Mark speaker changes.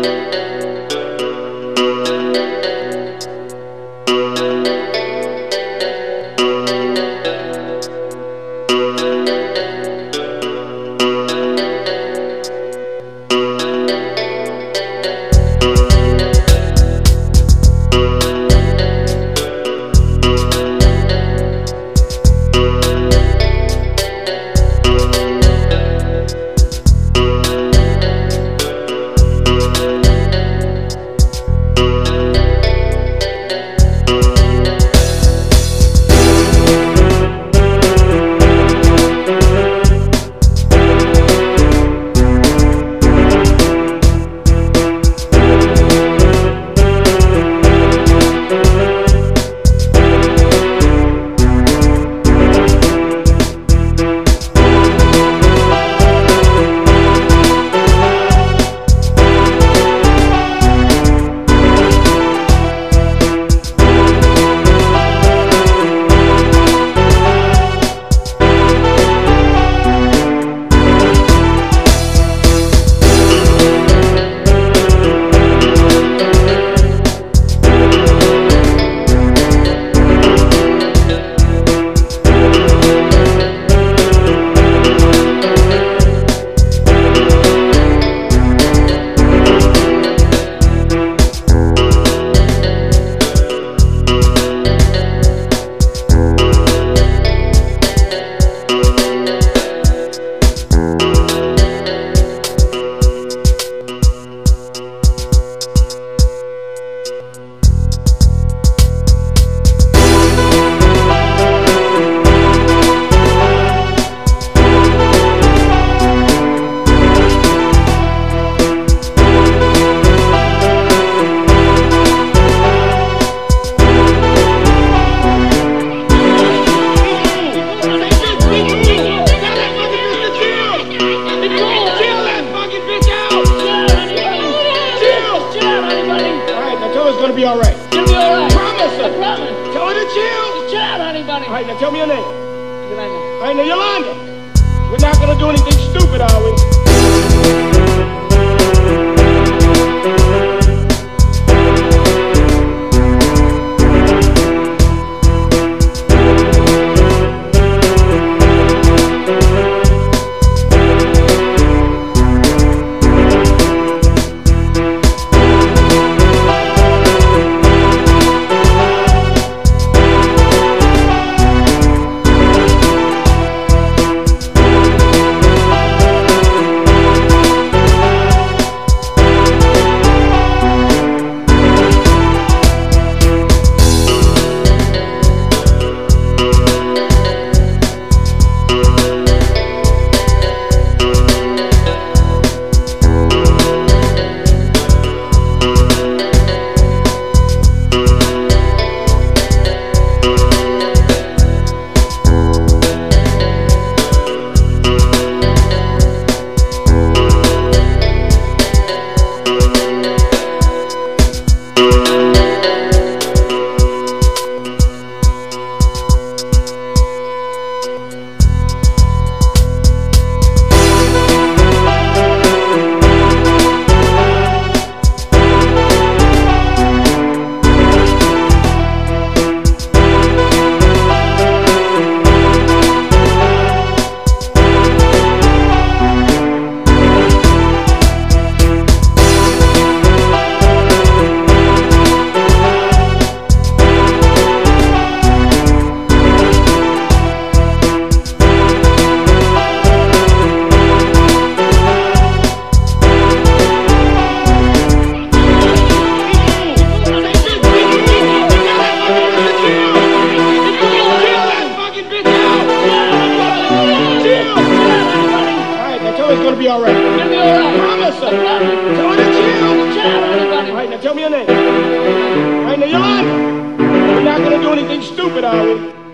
Speaker 1: gonna be all right.
Speaker 2: You'll be all right.
Speaker 1: Promise her.
Speaker 2: I promise.
Speaker 1: Tell her to chill.
Speaker 2: Just chill out, honey bunny.
Speaker 1: All right, now tell me your name.
Speaker 2: Yolanda.
Speaker 1: All right, now Yolanda. We're not gonna do anything stupid, are we? It's gonna be all right.
Speaker 2: You'll be all right.
Speaker 1: Promise her. Tell her to chill.
Speaker 2: Chill out, honey bunny.
Speaker 1: All right, now tell me your name. All right, now Yolanda. We're not gonna do anything stupid, are we?